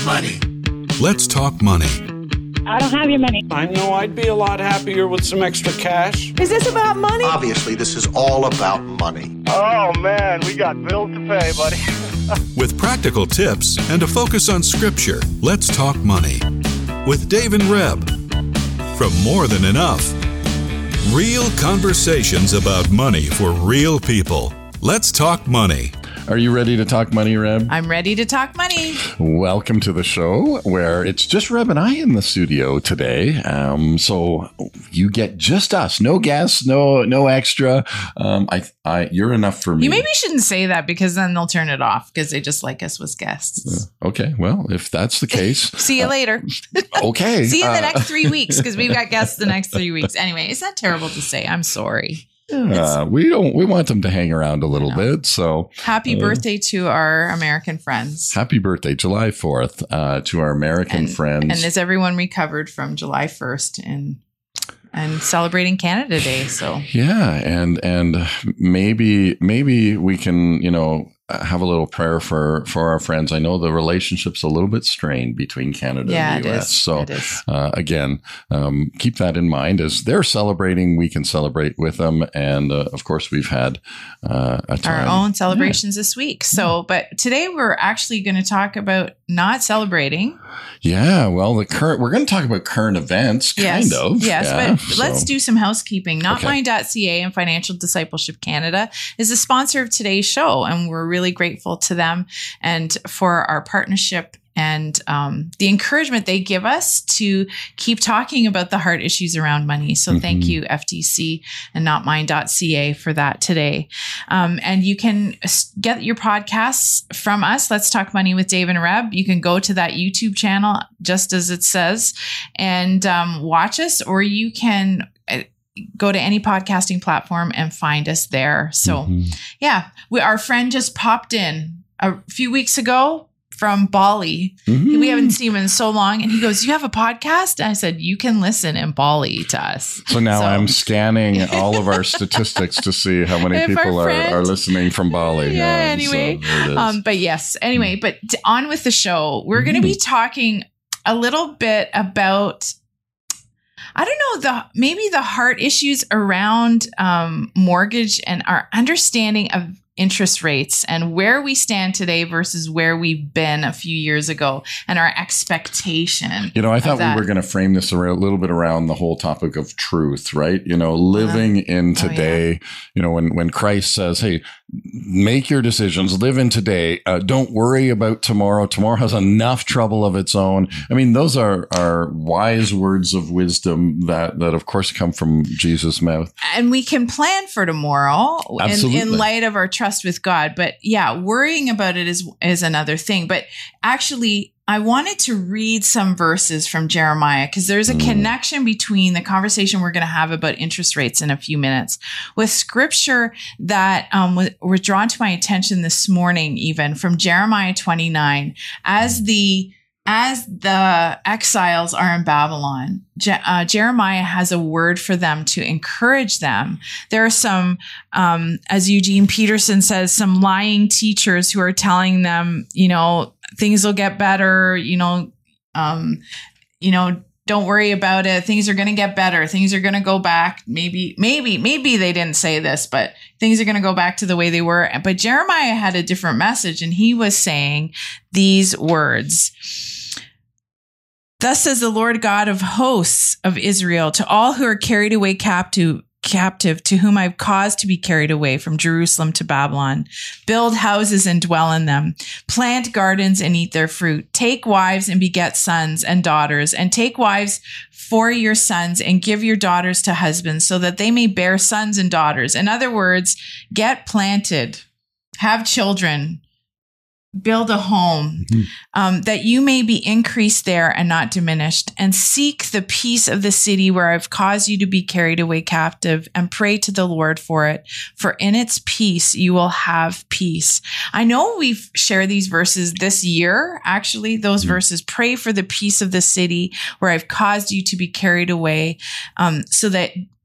money. Let's talk money. I don't have your money. I know I'd be a lot happier with some extra cash. Is this about money? Obviously, this is all about money. Oh, man, we got bills to pay, buddy. With practical tips and a focus on Scripture, let's talk money. With Dave and Reb. From More Than Enough. Real conversations about money for real people. Let's talk money. Are you ready to talk money, Reb? I'm ready to talk money. Welcome to the show where it's just Reb and I in the studio today. So you get just us, no guests, no extra. You're enough for me. You maybe shouldn't say that because then they'll turn it off because they just like us as guests. Okay, well, if that's the case. See you later. Okay. See you in the next 3 weeks because we've got guests the next 3 weeks. Anyway, is that terrible to say? I'm sorry. We want them to hang around a little bit. So happy birthday to our American friends. Happy birthday, July 4th, to our American friends. And is everyone recovered from July 1st and celebrating Canada Day? So yeah, and maybe we can, have a little prayer for our friends. I know the relationship's a little bit strained between Canada and the U.S. So again, keep that in mind. As they're celebrating, we can celebrate with them. And of course, we've had a time. Our own celebrations this week. So, but today we're actually going to talk about not celebrating. Yeah, well, we're going to talk about current events, kind of. Yes, yeah, but let's do some housekeeping. NotMine.ca and Financial Discipleship Canada is the sponsor of today's show, and we're really grateful to them and for our partnership and the encouragement they give us to keep talking about the hard issues around money. So thank you, FDC and NotMine.ca for that today. And you can get your podcasts from us. Let's Talk Money with Dave and Reb. You can go to that YouTube channel, just as it says, and watch us, or you can go to any podcasting platform and find us there. So our friend just popped in a few weeks ago from Bali. We haven't seen him in so long. And he goes, "You have a podcast?" And I said, "You can listen in Bali to us." So now I'm scanning all of our statistics to see how many people are listening from Bali. Anyway. But yes, anyway, but on with the show. We're going to be talking a little bit about, I don't know, maybe the heart issues around mortgage and our understanding of interest rates and where we stand today versus where we've been a few years ago and our expectation. I thought we were going to frame this a little bit around the whole topic of truth, right? Living in today, when Christ says, "Hey, make your decisions, live in today. Don't worry about tomorrow. Tomorrow has enough trouble of its own." I mean, those are wise words of wisdom that of course come from Jesus' mouth. And we can plan for tomorrow in light of our trust with God. But worrying about it is another thing. But actually, I wanted to read some verses from Jeremiah because there's a connection between the conversation we're going to have about interest rates in a few minutes with scripture that were drawn to my attention this morning, even from Jeremiah 29. As the exiles are in Babylon, Jeremiah has a word for them to encourage them. There are some, as Eugene Peterson says, some lying teachers who are telling them, things will get better, don't worry about it. Things are going to get better. Things are going to go back. Maybe they didn't say this, but things are going to go back to the way they were. But Jeremiah had a different message, and he was saying these words. "Thus says the Lord God of hosts of Israel, to all who are carried away captive, to whom I've caused to be carried away from Jerusalem to Babylon. Build houses and dwell in them. Plant gardens and eat their fruit. Take wives and beget sons and daughters, and take wives for your sons and give your daughters to husbands so that they may bear sons and daughters." In other words, get planted, have children, build a home, that you may be increased there and not diminished, and seek the peace of the city where I've caused you to be carried away captive, and pray to the Lord for it. For in its peace, you will have peace. I know we've shared these verses this year. Actually, those verses, pray for the peace of the city where I've caused you to be carried away, so that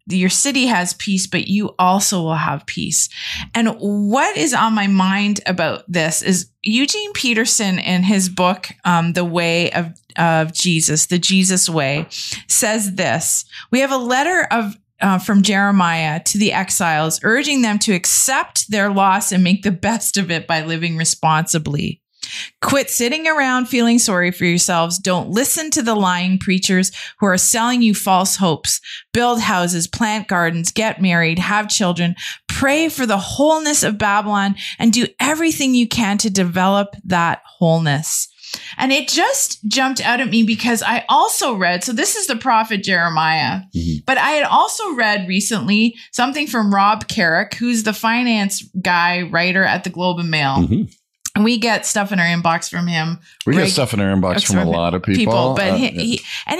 your city has peace, but you also will have peace. And what is on my mind about this is Eugene Peterson in his book, The Way of Jesus, The Jesus Way, says this: we have a letter from Jeremiah to the exiles, urging them to accept their loss and make the best of it by living responsibly. Quit sitting around feeling sorry for yourselves. Don't listen to the lying preachers who are selling you false hopes. Build houses, plant gardens, get married, have children, pray for the wholeness of Babylon, and do everything you can to develop that wholeness. And it just jumped out at me because I also read, so this is the prophet Jeremiah, but I had also read recently something from Rob Carrick, who's the finance guy, writer at the Globe and Mail. And we get stuff in our inbox from him. We get stuff in our inbox from a lot of people. But he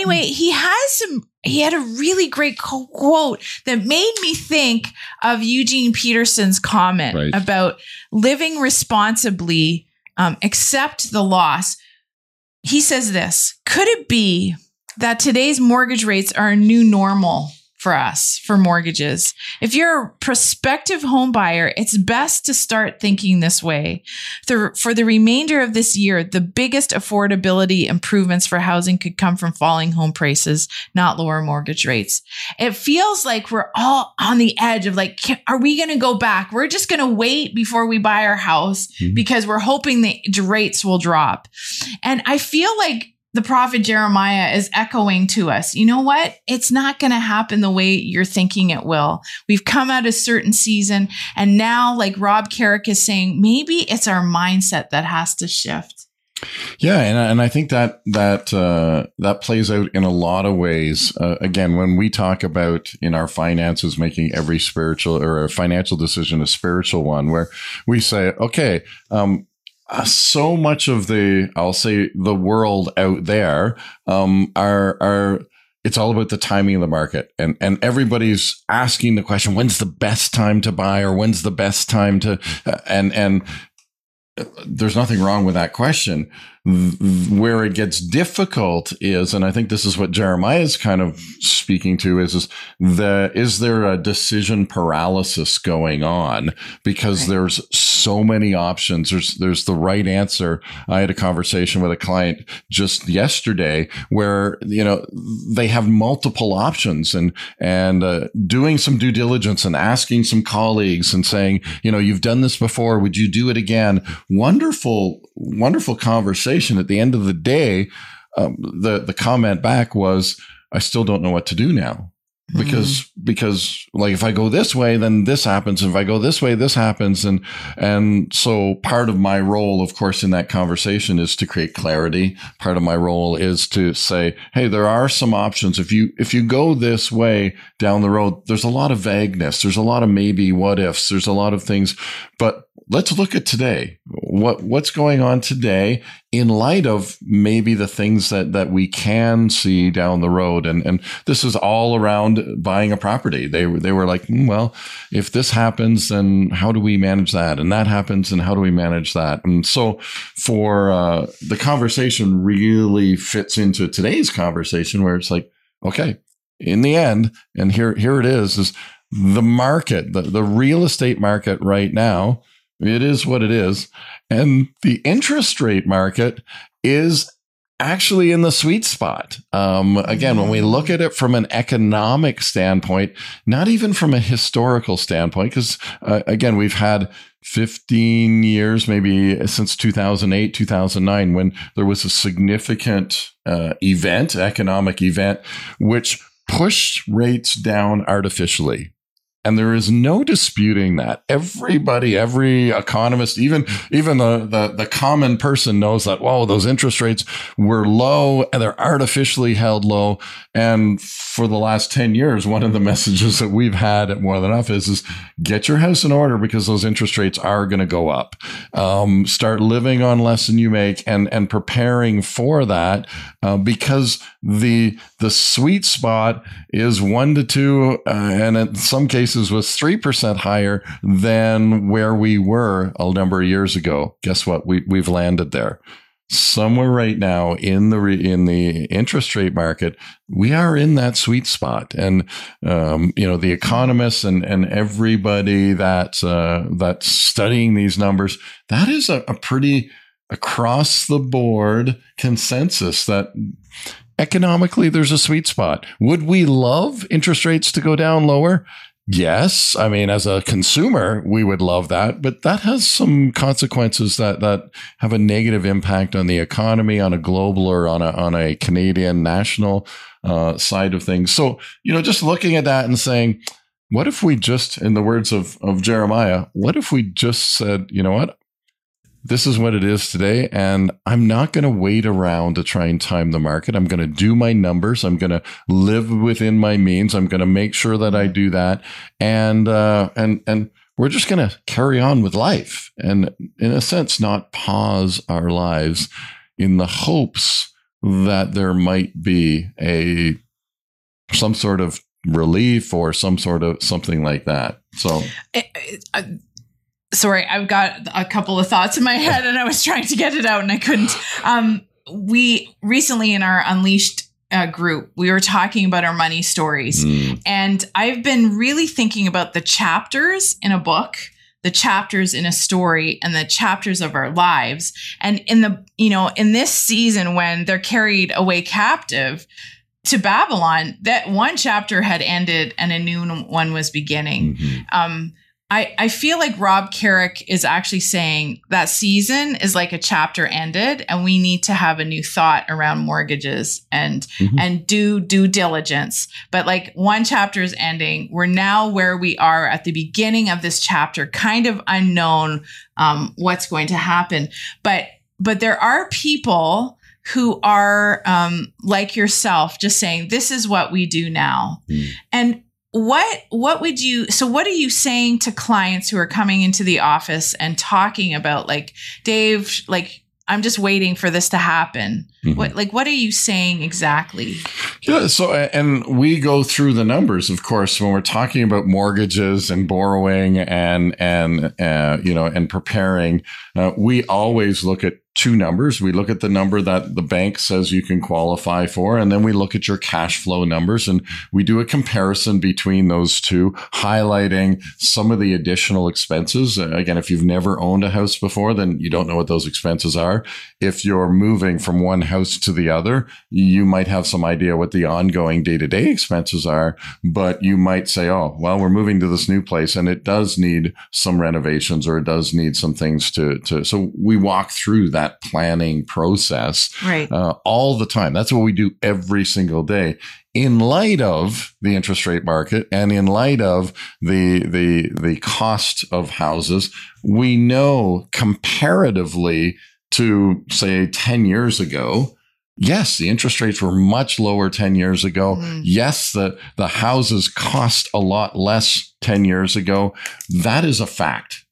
had a really great quote that made me think of Eugene Peterson's comment about living responsibly, accept the loss. He says this: could it be that today's mortgage rates are a new normal for us, for mortgages? If you're a prospective home buyer, it's best to start thinking this way. For the remainder of this year, the biggest affordability improvements for housing could come from falling home prices, not lower mortgage rates. It feels like we're all on the edge of like, are we going to go back? We're just going to wait before we buy our house because we're hoping the rates will drop. And I feel like the prophet Jeremiah is echoing to us, you know what? It's not going to happen the way you're thinking it will. We've come out a certain season, and now, like Rob Carrick is saying, maybe it's our mindset that has to shift. Yeah, and I think that plays out in a lot of ways. Again, when we talk about in our finances making every spiritual or a financial decision a spiritual one, where we say, okay, so much of I'll say the world out there, it's all about the timing of the market, and everybody's asking the question, when's the best time to buy, or when's the best time to, and there's nothing wrong with that question. Where it gets difficult is, and I think this is what Jeremiah is kind of speaking to, is there a decision paralysis going on because there's so many options. There's the right answer. I had a conversation with a client just yesterday where, they have multiple options, and doing some due diligence and asking some colleagues and saying, you've done this before, would you do it again? Wonderful conversation. At the end of the day, the comment back was, I still don't know what to do now. Because like, if I go this way, then this happens. If I go this way, this happens. And so part of my role, of course, in that conversation is to create clarity. Part of my role is to say, hey, there are some options. If you go this way down the road, there's a lot of vagueness. There's a lot of maybe what ifs. There's a lot of things, but let's look at today. What's going on today in light of maybe the things that we can see down the road. And this is all around buying a property. They were like, well, if this happens, then how do we manage that? And that happens, and how do we manage that? And so for the conversation really fits into today's conversation, where it's like, okay, in the end, and here it is the market, the real estate market right now, it is what it is. And the interest rate market is actually in the sweet spot. Again, when we look at it from an economic standpoint, not even from a historical standpoint, because again, we've had 15 years, maybe since 2008, 2009, when there was a significant economic event, which pushed rates down artificially. And there is no disputing that. Everybody, every economist, even the common person knows that, whoa, those interest rates were low and they're artificially held low. And for the last 10 years, one of the messages that we've had at More Than Enough is get your house in order, because those interest rates are going to go up. Start living on less than you make and preparing for that, because the sweet spot is 1 to 2, and in some cases was 3% higher than where we were a number of years ago. Guess what? We've landed there. somewhere right now in the interest rate market, we are in that sweet spot. And, the economists and everybody that's studying these numbers, that is a pretty across the board consensus that economically there's a sweet spot. Would we love interest rates to go down lower? Yes. I mean, as a consumer, we would love that, but that has some consequences that have a negative impact on the economy, on a global or on a Canadian national side of things. So, just looking at that and saying, what if we just, in the words of Jeremiah, what if we just said, you know what? This is what it is today, and I'm not going to wait around to try and time the market. I'm going to do my numbers. I'm going to live within my means. I'm going to make sure that I do that, and we're just going to carry on with life, and in a sense, not pause our lives in the hopes that there might be some sort of relief or some sort of something like that. So. Sorry, I've got a couple of thoughts in my head and I was trying to get it out and I couldn't. We recently in our Unleashed group, we were talking about our money stories. And I've been really thinking about the chapters in a book, the chapters in a story, and the chapters of our lives. And in this season when they're carried away captive to Babylon, that one chapter had ended and a new one was beginning. I feel like Rob Carrick is actually saying that season is like a chapter ended and we need to have a new thought around mortgages and do due diligence. But like one chapter is ending. We're now where we are at the beginning of this chapter, kind of unknown what's going to happen. But there are people who are like yourself, just saying, this is what we do now. And what are you saying to clients who are coming into the office and talking about like, Dave, like, I'm just waiting for this to happen. What are you saying exactly? Yeah. So, and we go through the numbers, of course, when we're talking about mortgages and borrowing and preparing, we always look at two numbers. We look at the number that the bank says you can qualify for, and then we look at your cash flow numbers, and we do a comparison between those two, highlighting some of the additional expenses. Again, if you've never owned a house before, then you don't know what those expenses are. If you're moving from one house to the other, you might have some idea what the ongoing day-to-day expenses are, but you might say, oh, well, we're moving to this new place and it does need some renovations or it does need some things to so we walk through that planning process all the time. That's what we do every single day. In light of the interest rate market and in light of the cost of houses, we know comparatively to, say, 10 years ago, yes, the interest rates were much lower 10 years ago. Yes, the houses cost a lot less 10 years ago. That is a fact.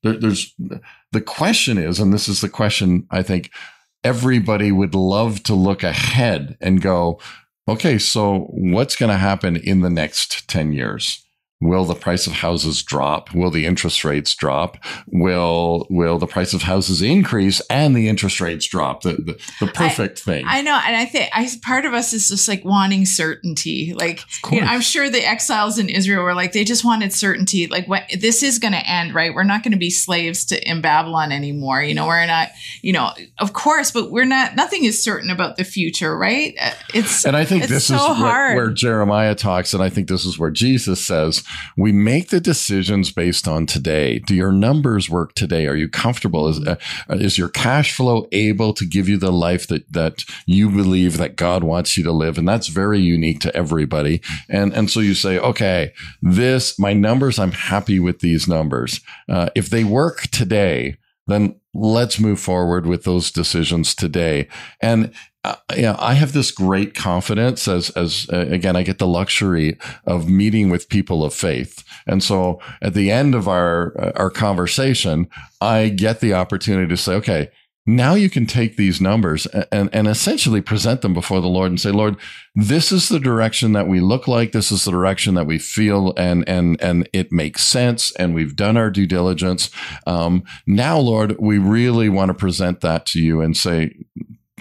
The question is, and this is the question I think everybody would love to look ahead and go, okay, so what's going to happen in the next 10 years? Will the price of houses drop? Will the interest rates drop? Will the price of houses increase and the interest rates drop? The perfect thing. I know. And I think part of us is just like wanting certainty. Like, I'm sure the exiles in Israel were like, they just wanted certainty. Like, this is going to end, right? We're not going to be slaves in Babylon anymore. We're not, of course, but nothing is certain about the future, right? And I think this is where Jeremiah talks. And I think this is where Jesus says, we make the decisions based on today. Do your numbers work today? Are you comfortable? Is your cash flow able to give you the life that you believe that God wants you to live? And that's very unique to everybody. And so you say, okay, my numbers, I'm happy with these numbers. If they work today, then let's move forward with those decisions today. And I have this great confidence as again, I get the luxury of meeting with people of faith. And so at the end of our conversation, I get the opportunity to say, okay, now you can take these numbers and essentially present them before the Lord and say, Lord, this is the direction that we look like. This is the direction that we feel and it makes sense. And we've done our due diligence. Now, Lord, we really want to present that to you and say,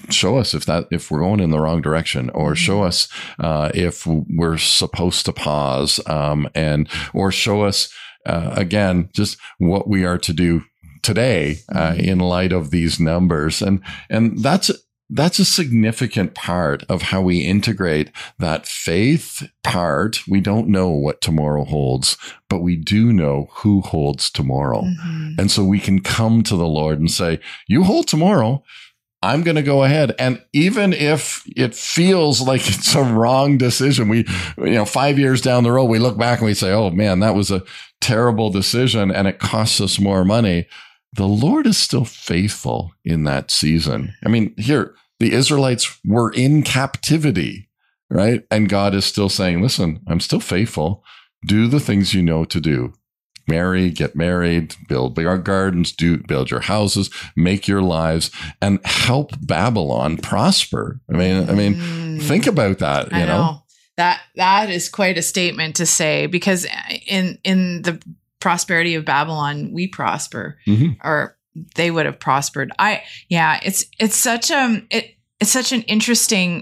show us if we're going in the wrong direction, or show us if we're supposed to pause, or show us again just what we are to do today in light of these numbers. And that's a significant part of how we integrate that faith part. We don't know what tomorrow holds, but we do know who holds tomorrow. And so we can come to the Lord and say, you hold tomorrow. I'm going to go ahead. And even if it feels like it's a wrong decision, 5 years down the road, we look back and we say, oh man, that was a terrible decision and it costs us more money. The Lord is still faithful in that season. I mean, here, the Israelites were in captivity, right? And God is still saying, listen, I'm still faithful. Do the things you know to do. Marry, get married, build your gardens, build your houses, make your lives, and help Babylon prosper. I mean, think about that, you know? That is quite a statement to say, because in the prosperity of Babylon, we prosper, or they would have prospered. It's such an interesting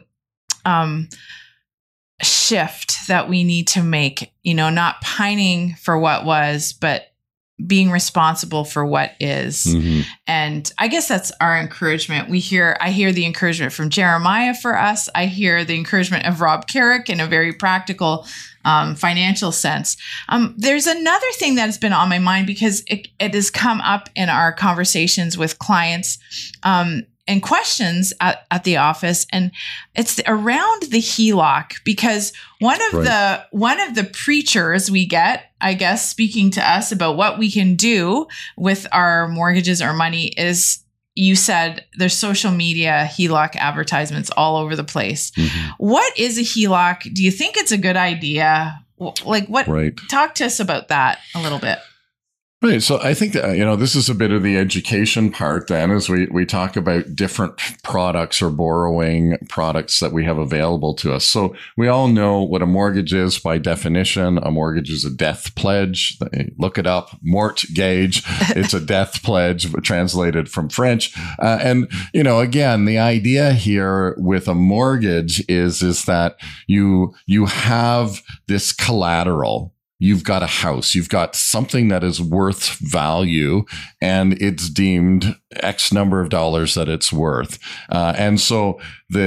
shift that we need to make, not pining for what was, but being responsible for what is. And I guess that's our encouragement. I hear the encouragement from Jeremiah for us. I hear the encouragement of Rob Carrick in a very practical financial sense. There's another thing that has been on my mind, because it has come up in our conversations with clients and questions at the office, and it's around the HELOC, because one of the preachers we get, I guess, speaking to us about what we can do with our mortgages or money is, you said there's social media HELOC advertisements all over the place. What is a HELOC? Do you think it's a good idea? Like, what? Right. Talk to us about that a little bit. Right. So I think that, this is a bit of the education part then, as we talk about different products or borrowing products that we have available to us. So we all know what a mortgage is by definition. A mortgage is a death pledge. Look it up. Mortgage. It's a death pledge, translated from French. And again, the idea here with a mortgage is that you have this collateral. You've got a house, you've got something that is worth value, and it's deemed X number of dollars that it's worth. And so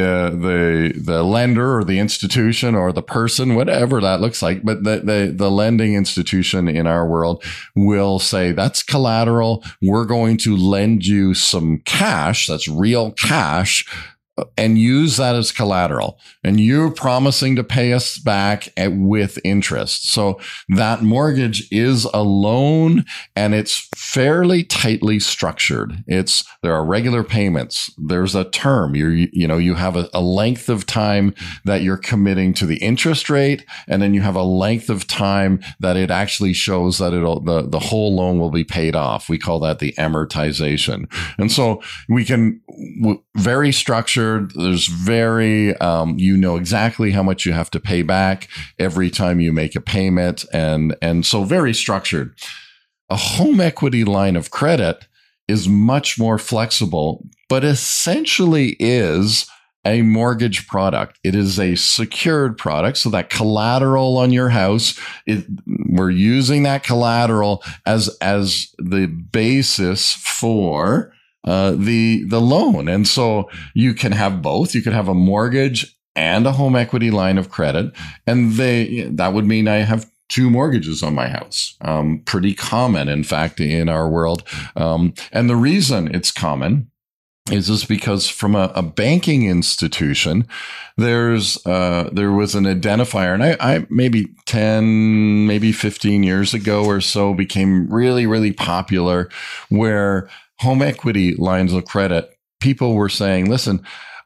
the lender or the institution or the person, whatever that looks like, but the lending institution in our world will say, that's collateral. We're going to lend you some cash. That's real cash. And use that as collateral. And you're promising to pay us back with interest. So that mortgage is a loan, and it's fairly tightly structured. There are regular payments. There's a term. You have a length of time that you're committing to the interest rate, and then you have a length of time that it actually shows that the whole loan will be paid off. We call that the amortization. And so we can very structured. There's very, exactly how much you have to pay back every time you make a payment. And so very structured. A home equity line of credit is much more flexible, but essentially is a mortgage product. It is a secured product. So that collateral on your house, we're using that collateral as the basis for the loan. And so you can have both. You could have a mortgage and a home equity line of credit. And that would mean I have 2 mortgages on my house. Pretty common, in fact, in our world. And the reason it's common is because from a banking institution, there was an identifier, and I maybe 10, maybe 15 years ago or so became really, really popular, where home equity lines of credit, people were saying, listen,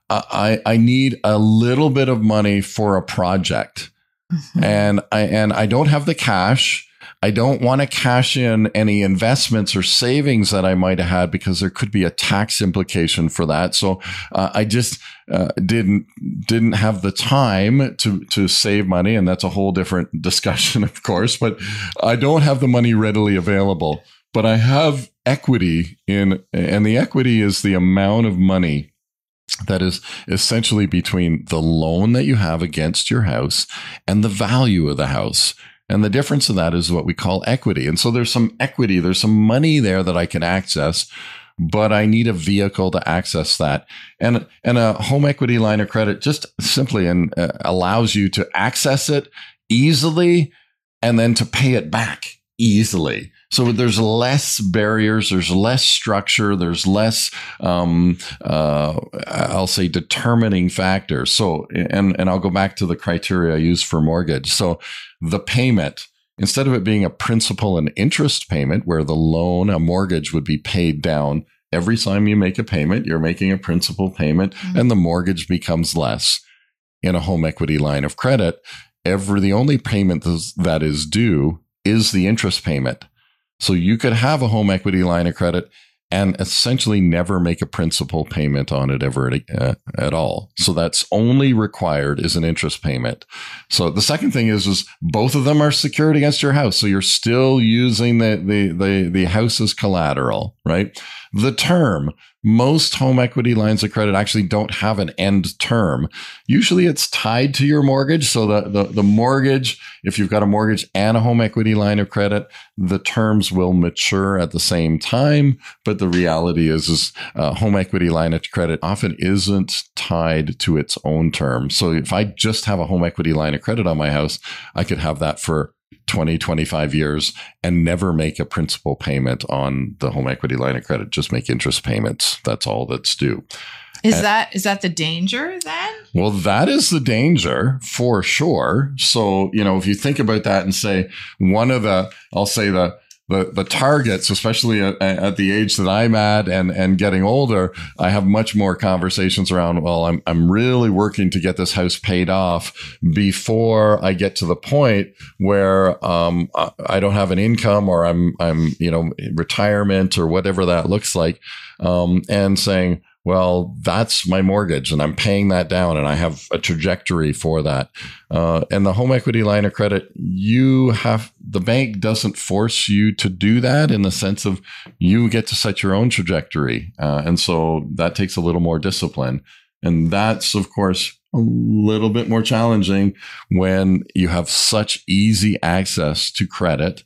I need a little bit of money for a project. And I don't have the cash. I don't want to cash in any investments or savings that I might have had, because there could be a tax implication for that. So I just didn't have the time to save money. And that's a whole different discussion, of course. But I don't have the money readily available. But I have equity and the equity is the amount of money that is essentially between the loan that you have against your house and the value of the house. And the difference in that is what we call equity. And so there's some equity, there's some money there that I can access, but I need a vehicle to access that. And a home equity line of credit just simply allows you to access it easily and then to pay it back easily. So there's less barriers, there's less structure, there's less, I'll say, determining factors. So, and I'll go back to the criteria I use for mortgage. So the payment, instead of it being a principal and interest payment where the loan, a mortgage would be paid down every time you make a payment, you're making a principal payment and the mortgage becomes less. In a home equity line of credit, the only payment that is due is the interest payment. So you could have a home equity line of credit and essentially never make a principal payment on it ever at all. So that's only required is an interest payment. So the second thing is both of them are secured against your house. So you're still using the house as collateral, right? The term, most home equity lines of credit actually don't have an end term. Usually it's tied to your mortgage. So the mortgage, if you've got a mortgage and a home equity line of credit, the terms will mature at the same time. But the reality is home equity line of credit often isn't tied to its own term. So if I just have a home equity line of credit on my house, I could have that for 20, 25 years and never make a principal payment on the home equity line of credit, just make interest payments. That's all that's due. Is that the danger then? Well, that is the danger for sure. So, if you think about that and say one of the targets, especially at the age that I'm at and getting older, I have much more conversations around, well, I'm really working to get this house paid off before I get to the point where I don't have an income or I'm retirement or whatever that looks like, and saying, well, that's my mortgage and I'm paying that down and I have a trajectory for that. And the home equity line of credit, the bank doesn't force you to do that in the sense of you get to set your own trajectory. And so that takes a little more discipline. And that's, of course, a little bit more challenging when you have such easy access to credit.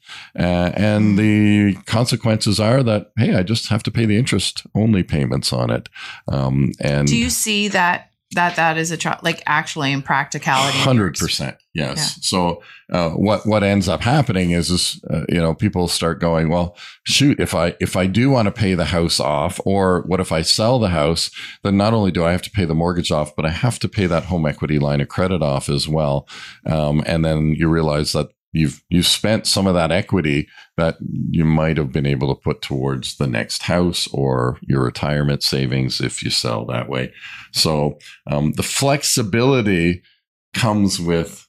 And the consequences are that, hey, I just have to pay the interest only payments on it. And do you see that is actually in practicality? 100%. Yes. Yeah. So what ends up happening is people start going, well, shoot, if I do want to pay the house off, or what if I sell the house, then not only do I have to pay the mortgage off, but I have to pay that home equity line of credit off as well. And then you realize that you've spent some of that equity that you might have been able to put towards the next house or your retirement savings if you sell that way. So the flexibility comes with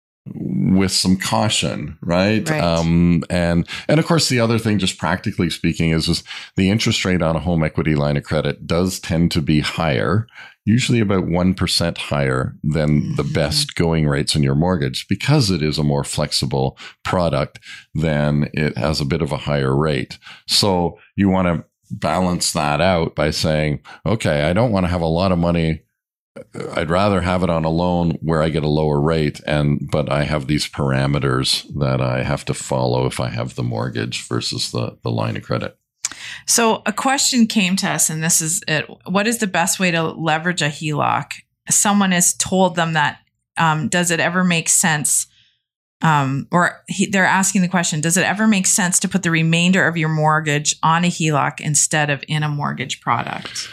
some caution, right? And of course, the other thing, just practically speaking, is the interest rate on a home equity line of credit does tend to be higher, usually about 1% higher than the best going rates in your mortgage, because it is a more flexible product, then it has a bit of a higher rate. So you want to balance that out by saying, okay, I don't want to have a lot of money. I'd rather have it on a loan where I get a lower rate, but I have these parameters that I have to follow if I have the mortgage versus the line of credit. So a question came to us, and this is it. What is the best way to leverage a HELOC? Someone has told them that, does it ever make sense? They're asking the question, does it ever make sense to put the remainder of your mortgage on a HELOC instead of in a mortgage product?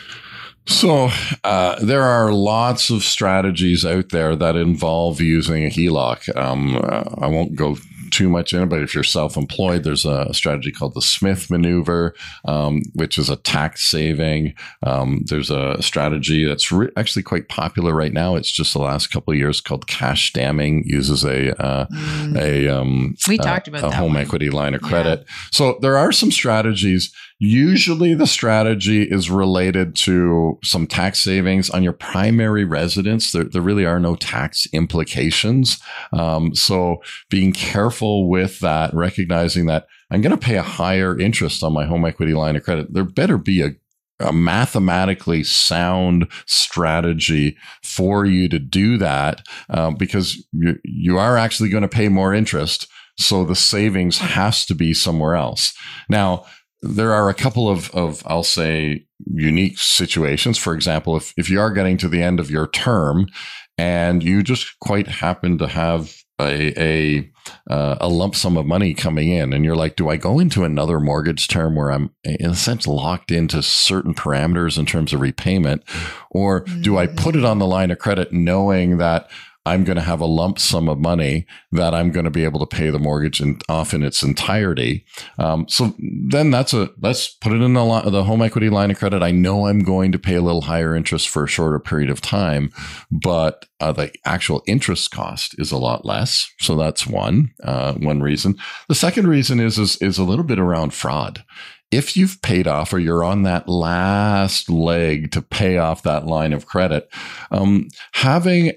So there are lots of strategies out there that involve using a HELOC. I won't go too much in it, but if you're self-employed, there's a strategy called the Smith maneuver, which is a tax saving. There's a strategy that's actually quite popular right now. It's just the last couple of years called cash damming, uses we talked about a home equity line of credit. Yeah. So there are some strategies. Usually the strategy is related to some tax savings on your primary residence. There really are no tax implications. So being careful with that, recognizing that I'm going to pay a higher interest on my home equity line of credit. There better be a mathematically sound strategy for you to do that, because you are actually going to pay more interest. So the savings has to be somewhere else. Now, there are a couple of I'll say, unique situations. For example, if you are getting to the end of your term and you just quite happen to have a lump sum of money coming in, and you're like, do I go into another mortgage term where I'm in a sense locked into certain parameters in terms of repayment, or do I put it on the line of credit knowing that I'm going to have a lump sum of money that I'm going to be able to pay the mortgage off in its entirety? So then let's put it in the home equity line of credit. I know I'm going to pay a little higher interest for a shorter period of time, but the actual interest cost is a lot less. So that's one reason. The second reason is a little bit around fraud. If you've paid off, or you're on that last leg to pay off that line of credit, having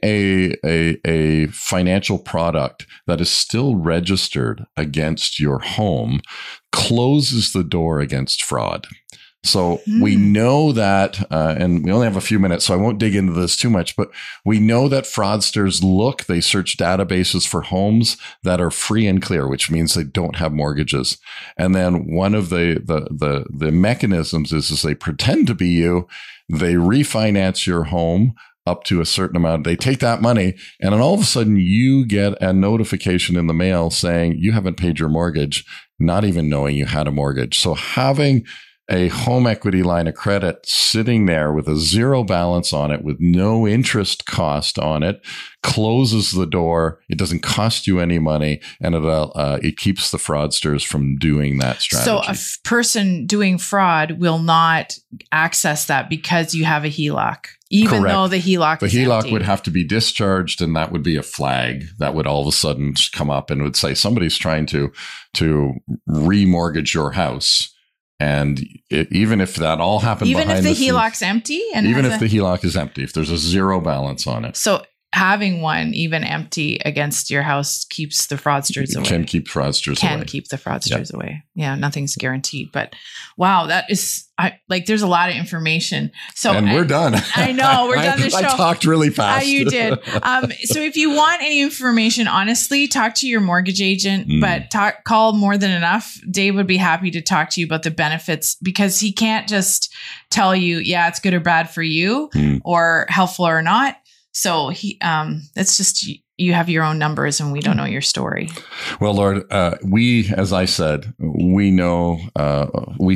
a financial product that is still registered against your home closes the door against fraud. So we know that, and we only have a few minutes, so I won't dig into this too much, but we know that fraudsters they search databases for homes that are free and clear, which means they don't have mortgages. And then one of the mechanisms is they pretend to be you. They refinance your home up to a certain amount. They take that money, and then all of a sudden you get a notification in the mail saying you haven't paid your mortgage, not even knowing you had a mortgage. So having a home equity line of credit sitting there with a zero balance on it, with no interest cost on it, closes the door. It doesn't cost you any money, and it keeps the fraudsters from doing that strategy. So a person doing fraud will not access that because you have a HELOC, even Correct. though the HELOC is HELOC empty. would have to be discharged, and that would be a flag that would all of a sudden come up and would say somebody's trying to remortgage your house. And even if that all happened, even if the scenes, HELOC's empty, and even if the HELOC is empty, if there's a zero balance on it, so having one even empty against your house keeps the fraudsters away. Can keep fraudsters away. Keep the fraudsters away. Yeah, nothing's guaranteed. But wow, that is there's a lot of information. So we're done. I know we're done. The show. I talked really fast. You did. So if you want any information, honestly, talk to your mortgage agent. But call More Than Enough. Dave would be happy to talk to you about the benefits, because he can't just tell you, yeah, it's good or bad for you, or helpful or not. So it's just, you have your own numbers and we don't know your story. Well, Lord, as I said, we know, we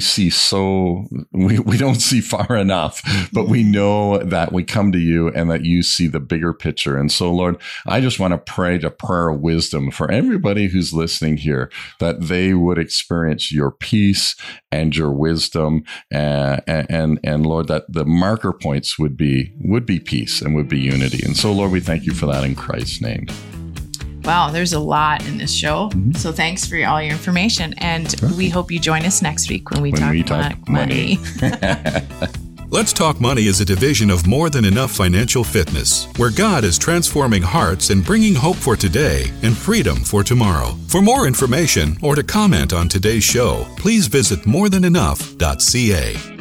don't see far enough, but we know that we come to you and that you see the bigger picture. And so, Lord, I just want to pray to prayer of wisdom for everybody who's listening here, that they would experience your peace and your wisdom, and Lord, that the marker points would be peace and would be unity. And so, Lord, we thank you for that in Christ's name. Wow, there's a lot in this show. So thanks for all your information. And we hope you join us next week when we talk money. Let's Talk Money is a division of More Than Enough Financial Fitness, where God is transforming hearts and bringing hope for today and freedom for tomorrow. For more information or to comment on today's show, please visit morethanenough.ca.